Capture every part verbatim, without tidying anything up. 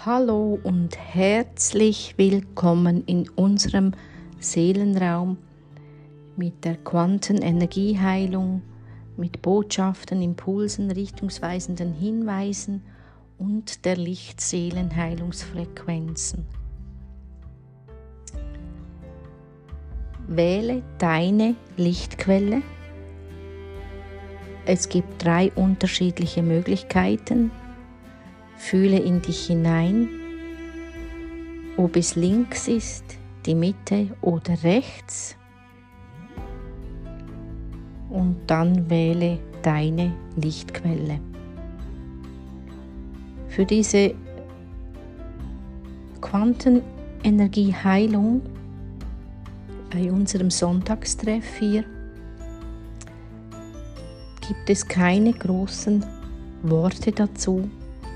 Hallo und herzlich willkommen in unserem Seelenraum mit der Quantenenergieheilung, mit Botschaften, Impulsen, richtungsweisenden Hinweisen und der Lichtseelenheilungsfrequenzen. Wähle deine Lichtquelle. Es gibt drei unterschiedliche Möglichkeiten. Fühle in dich hinein, ob es links ist, die Mitte oder rechts. Und dann wähle deine Lichtquelle. Für diese Quantenenergieheilung bei unserem Sonntagstreff hier gibt es keine großen Worte dazu.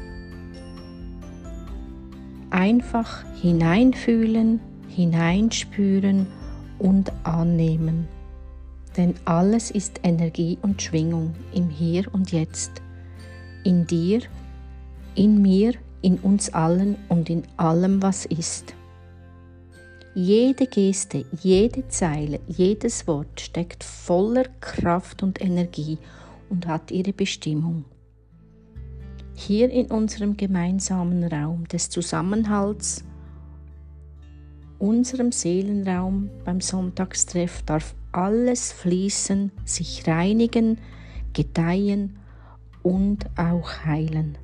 Einfach hineinfühlen, hineinspüren und annehmen. Denn alles ist Energie und Schwingung im Hier und Jetzt. In dir, in mir, in uns allen und in allem, was ist. Jede Geste, jede Zeile, jedes Wort steckt voller Kraft und Energie und hat ihre Bestimmung. Hier in unserem gemeinsamen Raum des Zusammenhalts, unserem Seelenraum beim Sonntagstreff, darf alles fließen, sich reinigen, gedeihen und auch heilen.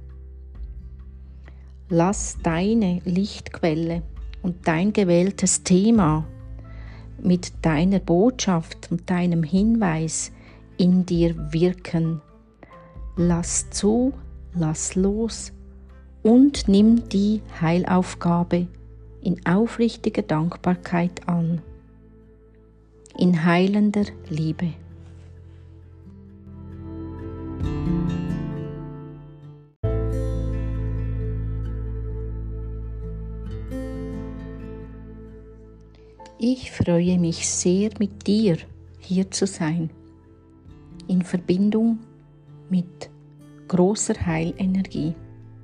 Lass deine Lichtquelle und dein gewähltes Thema mit deiner Botschaft und deinem Hinweis in dir wirken. Lass zu, lass los und nimm die Heilaufgabe in aufrichtiger Dankbarkeit an, in heilender Liebe. Ich freue mich sehr, mit dir hier zu sein, in Verbindung mit großer Heilenergie.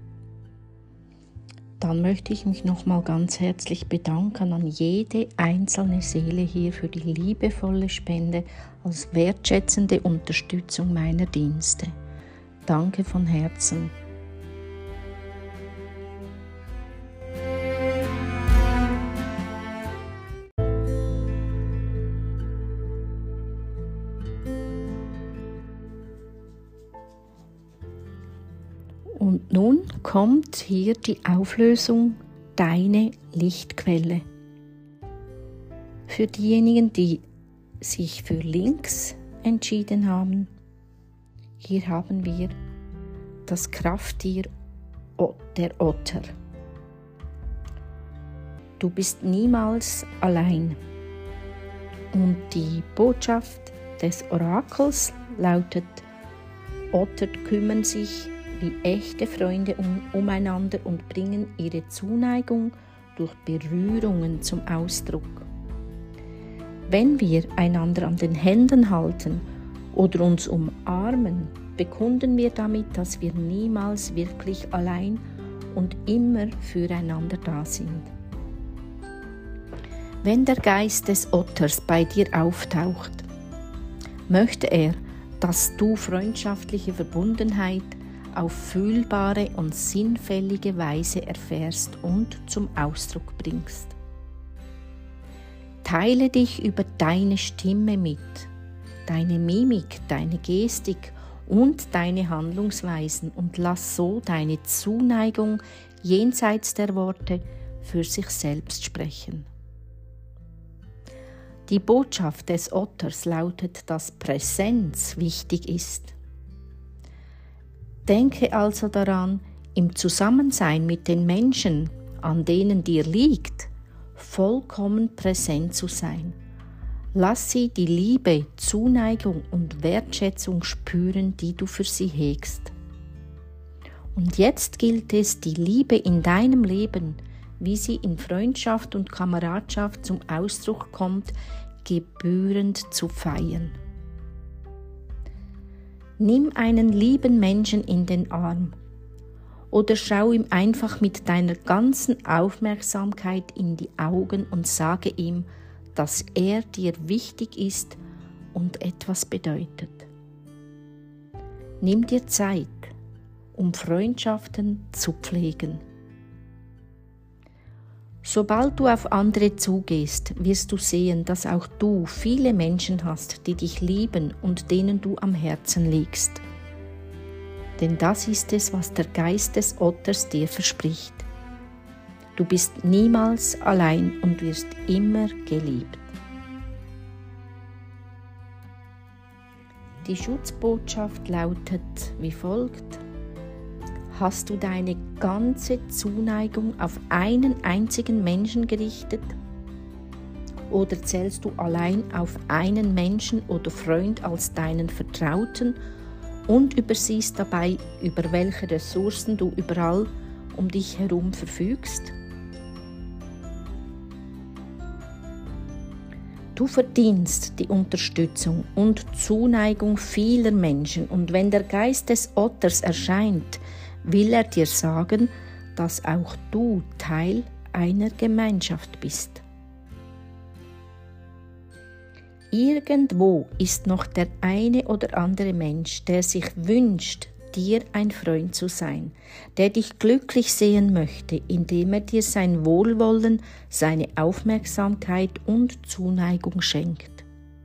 Dann möchte ich mich nochmal ganz herzlich bedanken an jede einzelne Seele hier für die liebevolle Spende als wertschätzende Unterstützung meiner Dienste. Danke von Herzen. Und nun kommt hier die Auflösung Deine Lichtquelle. Für diejenigen, die sich für links entschieden haben, hier haben wir das Krafttier der Otter. Du bist niemals allein. Und die Botschaft des Orakels lautet: Otter kümmern sich wie echte Freunde um, umeinander und bringen ihre Zuneigung durch Berührungen zum Ausdruck. Wenn wir einander an den Händen halten oder uns umarmen, bekunden wir damit, dass wir niemals wirklich allein und immer füreinander da sind. Wenn der Geist des Otters bei dir auftaucht, möchte er, dass du freundschaftliche Verbundenheit auf fühlbare und sinnfällige Weise erfährst und zum Ausdruck bringst. Teile dich über deine Stimme mit, deine Mimik, deine Gestik und deine Handlungsweisen und lass so deine Zuneigung jenseits der Worte für sich selbst sprechen. Die Botschaft des Otters lautet, dass Präsenz wichtig ist. Denke also daran, im Zusammensein mit den Menschen, an denen dir liegt, vollkommen präsent zu sein. Lass sie die Liebe, Zuneigung und Wertschätzung spüren, die du für sie hegst. Und jetzt gilt es, die Liebe in deinem Leben, wie sie in Freundschaft und Kameradschaft zum Ausdruck kommt, gebührend zu feiern. Nimm einen lieben Menschen in den Arm oder schau ihm einfach mit deiner ganzen Aufmerksamkeit in die Augen und sage ihm, dass er dir wichtig ist und etwas bedeutet. Nimm dir Zeit, um Freundschaften zu pflegen. Sobald du auf andere zugehst, wirst du sehen, dass auch du viele Menschen hast, die dich lieben und denen du am Herzen liegst. Denn das ist es, was der Geist des Otters dir verspricht. Du bist niemals allein und wirst immer geliebt. Die Schutzbotschaft lautet wie folgt: Hast du deine ganze Zuneigung auf einen einzigen Menschen gerichtet? Oder zählst du allein auf einen Menschen oder Freund als deinen Vertrauten und übersiehst dabei, über welche Ressourcen du überall um dich herum verfügst? Du verdienst die Unterstützung und Zuneigung vieler Menschen, und wenn der Geist des Otters erscheint, will er dir sagen, dass auch du Teil einer Gemeinschaft bist. Irgendwo ist noch der eine oder andere Mensch, der sich wünscht, dir ein Freund zu sein, der dich glücklich sehen möchte, indem er dir sein Wohlwollen, seine Aufmerksamkeit und Zuneigung schenkt.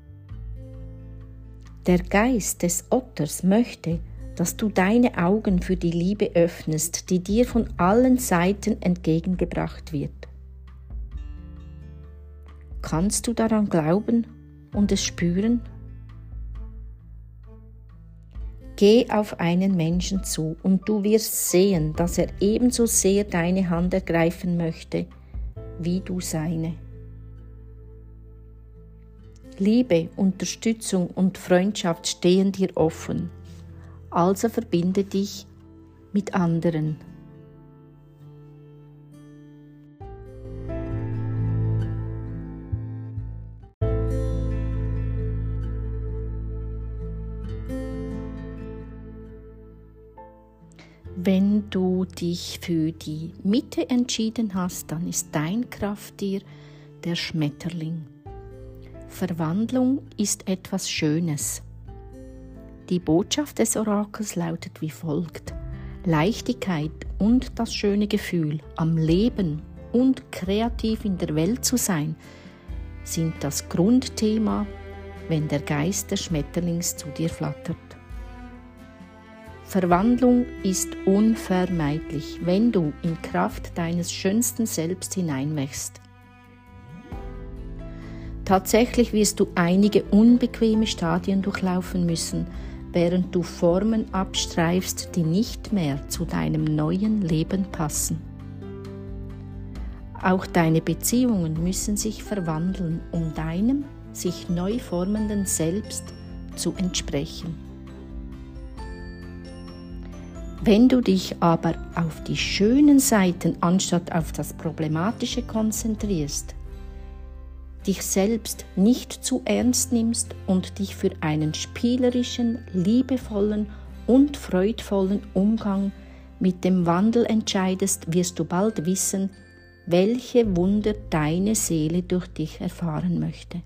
Der Geist des Otters möchte, dass du deine Augen für die Liebe öffnest, die dir von allen Seiten entgegengebracht wird. Kannst du daran glauben und es spüren? Geh auf einen Menschen zu und du wirst sehen, dass er ebenso sehr deine Hand ergreifen möchte, wie du seine. Liebe, Unterstützung und Freundschaft stehen dir offen. Also verbinde dich mit anderen. Wenn du dich für die Mitte entschieden hast, dann ist dein Krafttier der Schmetterling. Verwandlung ist etwas Schönes. Die Botschaft des Orakels lautet wie folgt: Leichtigkeit und das schöne Gefühl, am Leben und kreativ in der Welt zu sein, sind das Grundthema, wenn der Geist des Schmetterlings zu dir flattert. Verwandlung ist unvermeidlich, wenn du in Kraft deines schönsten Selbst hineinwächst. Tatsächlich wirst du einige unbequeme Stadien durchlaufen müssen, während du Formen abstreifst, die nicht mehr zu deinem neuen Leben passen. Auch deine Beziehungen müssen sich verwandeln, um deinem sich neu formenden Selbst zu entsprechen. Wenn du dich aber auf die schönen Seiten anstatt auf das Problematische konzentrierst, dich selbst nicht zu ernst nimmst und dich für einen spielerischen, liebevollen und freudvollen Umgang mit dem Wandel entscheidest, wirst du bald wissen, welche Wunder deine Seele durch dich erfahren möchte.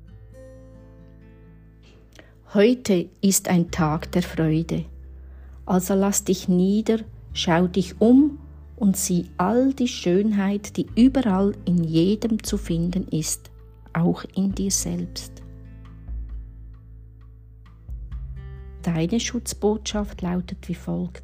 Heute ist ein Tag der Freude. Also lass dich nieder, schau dich um und sieh all die Schönheit, die überall in jedem zu finden ist, auch in dir selbst. Deine Schutzbotschaft lautet wie folgt: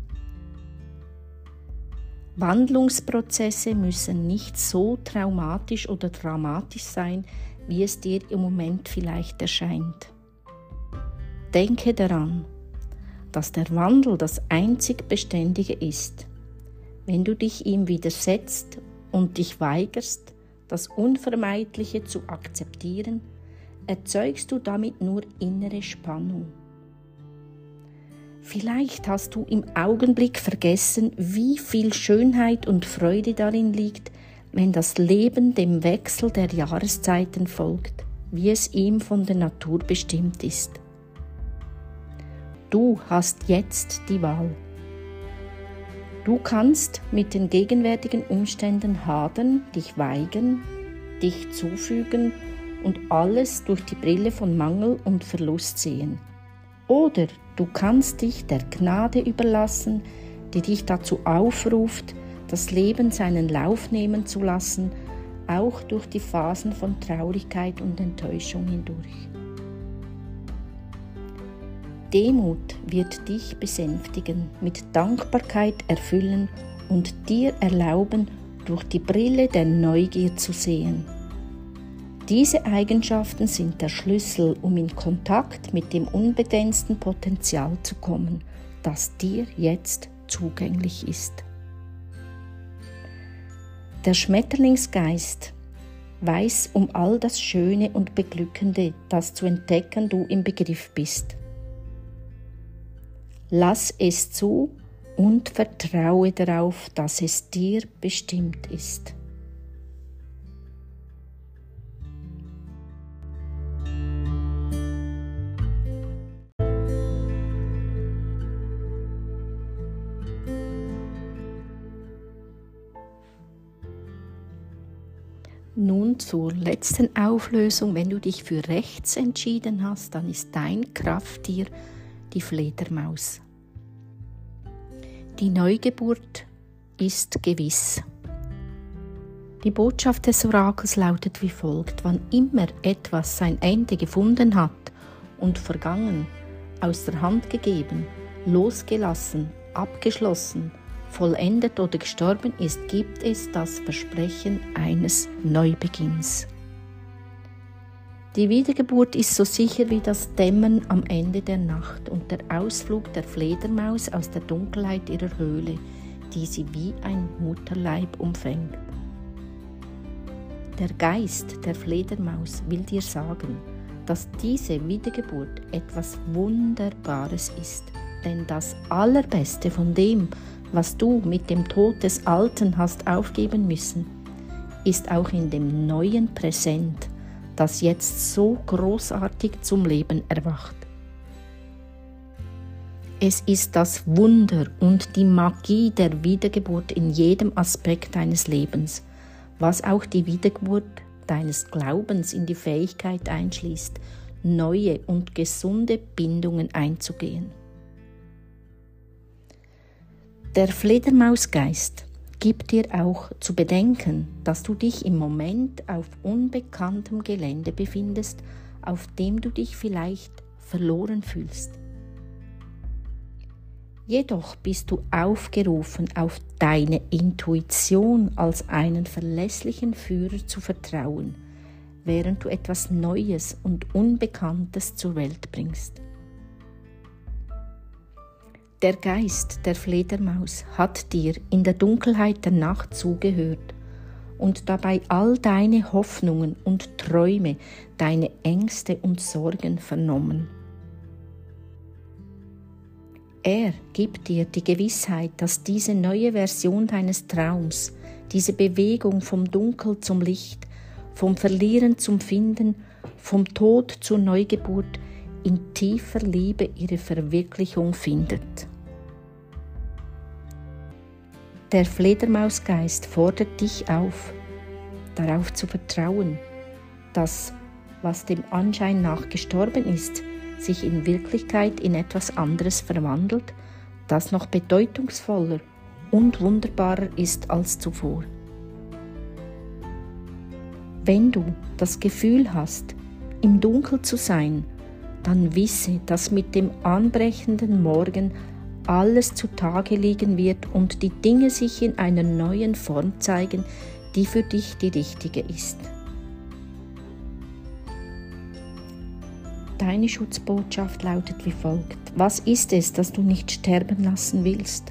Wandlungsprozesse müssen nicht so traumatisch oder dramatisch sein, wie es dir im Moment vielleicht erscheint. Denke daran, dass der Wandel das einzig Beständige ist. Wenn du dich ihm widersetzt und dich weigerst, das Unvermeidliche zu akzeptieren, erzeugst du damit nur innere Spannung. Vielleicht hast du im Augenblick vergessen, wie viel Schönheit und Freude darin liegt, wenn das Leben dem Wechsel der Jahreszeiten folgt, wie es ihm von der Natur bestimmt ist. Du hast jetzt die Wahl. Du kannst mit den gegenwärtigen Umständen hadern, dich weigern, dich zufügen und alles durch die Brille von Mangel und Verlust sehen. Oder du kannst dich der Gnade überlassen, die dich dazu aufruft, das Leben seinen Lauf nehmen zu lassen, auch durch die Phasen von Traurigkeit und Enttäuschung hindurch. Demut wird dich besänftigen, mit Dankbarkeit erfüllen und dir erlauben, durch die Brille der Neugier zu sehen. Diese Eigenschaften sind der Schlüssel, um in Kontakt mit dem unbegrenzten Potenzial zu kommen, das dir jetzt zugänglich ist. Der Schmetterlingsgeist weiß um all das Schöne und Beglückende, das zu entdecken du im Begriff bist. Lass es zu und vertraue darauf, dass es dir bestimmt ist. Nun zur letzten Auflösung. Wenn du dich für rechts entschieden hast, dann ist dein Krafttier die Fledermaus. Die Neugeburt ist gewiss. Die Botschaft des Orakels lautet wie folgt: Wann immer etwas sein Ende gefunden hat und vergangen, aus der Hand gegeben, losgelassen, abgeschlossen, vollendet oder gestorben ist, gibt es das Versprechen eines Neubeginns. Die Wiedergeburt ist so sicher wie das Dämmern am Ende der Nacht und der Ausflug der Fledermaus aus der Dunkelheit ihrer Höhle, die sie wie ein Mutterleib umfängt. Der Geist der Fledermaus will dir sagen, dass diese Wiedergeburt etwas Wunderbares ist, denn das Allerbeste von dem, was du mit dem Tod des Alten hast aufgeben müssen, ist auch in dem neuen Präsent, das jetzt so großartig zum Leben erwacht. Es ist das Wunder und die Magie der Wiedergeburt in jedem Aspekt deines Lebens, was auch die Wiedergeburt deines Glaubens in die Fähigkeit einschließt, neue und gesunde Bindungen einzugehen. Der Fledermausgeist gibt dir auch zu bedenken, dass du dich im Moment auf unbekanntem Gelände befindest, auf dem du dich vielleicht verloren fühlst. Jedoch bist du aufgerufen, auf deine Intuition als einen verlässlichen Führer zu vertrauen, während du etwas Neues und Unbekanntes zur Welt bringst. Der Geist der Fledermaus hat dir in der Dunkelheit der Nacht zugehört und dabei all deine Hoffnungen und Träume, deine Ängste und Sorgen vernommen. Er gibt dir die Gewissheit, dass diese neue Version deines Traums, diese Bewegung vom Dunkel zum Licht, vom Verlieren zum Finden, vom Tod zur Neugeburt in tiefer Liebe ihre Verwirklichung findet. Der Fledermausgeist fordert dich auf, darauf zu vertrauen, dass, was dem Anschein nach gestorben ist, sich in Wirklichkeit in etwas anderes verwandelt, das noch bedeutungsvoller und wunderbarer ist als zuvor. Wenn du das Gefühl hast, im Dunkel zu sein, dann wisse, dass mit dem anbrechenden Morgen alles zutage liegen wird und die Dinge sich in einer neuen Form zeigen, die für dich die richtige ist. Deine Schutzbotschaft lautet wie folgt: Was ist es, das du nicht sterben lassen willst?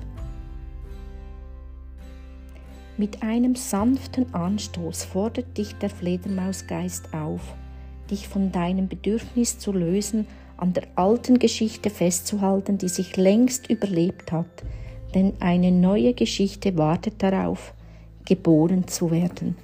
Mit einem sanften Anstoß fordert dich der Fledermausgeist auf, dich von deinem Bedürfnis zu lösen, an der alten Geschichte festzuhalten, die sich längst überlebt hat, denn eine neue Geschichte wartet darauf, geboren zu werden.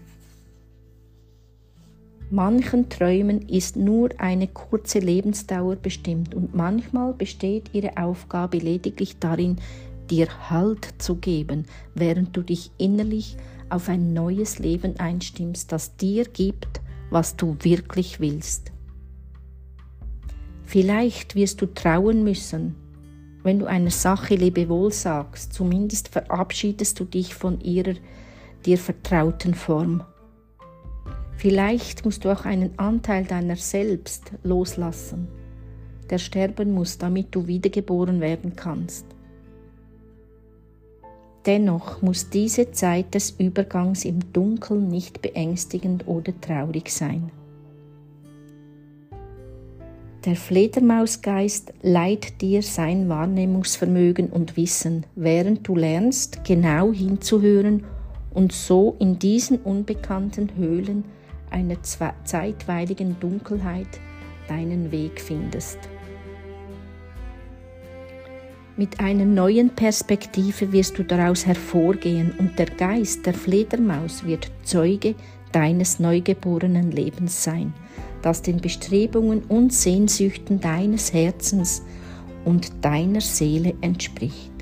Manchen Träumen ist nur eine kurze Lebensdauer bestimmt und manchmal besteht ihre Aufgabe lediglich darin, dir Halt zu geben, während du dich innerlich auf ein neues Leben einstimmst, das dir gibt, was du wirklich willst. Vielleicht wirst du trauen müssen, wenn du einer Sache Lebewohl sagst, zumindest verabschiedest du dich von ihrer dir vertrauten Form. Vielleicht musst du auch einen Anteil deiner selbst loslassen, der sterben muss, damit du wiedergeboren werden kannst. Dennoch muss diese Zeit des Übergangs im Dunkeln nicht beängstigend oder traurig sein. Der Fledermausgeist leiht dir sein Wahrnehmungsvermögen und Wissen, während du lernst, genau hinzuhören und so in diesen unbekannten Höhlen einer zeitweiligen Dunkelheit deinen Weg findest. Mit einer neuen Perspektive wirst du daraus hervorgehen und der Geist der Fledermaus wird Zeuge deines neugeborenen Lebens sein, das den Bestrebungen und Sehnsüchten deines Herzens und deiner Seele entspricht.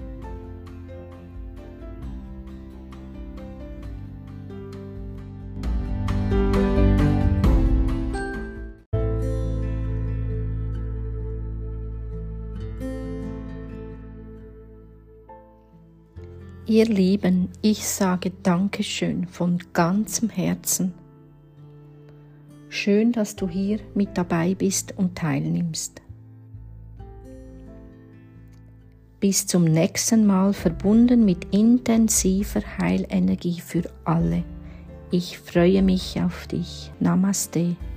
Ihr Lieben, ich sage Dankeschön von ganzem Herzen. Schön, dass du hier mit dabei bist und teilnimmst. Bis zum nächsten Mal verbunden mit intensiver Heilenergie für alle. Ich freue mich auf dich. Namaste.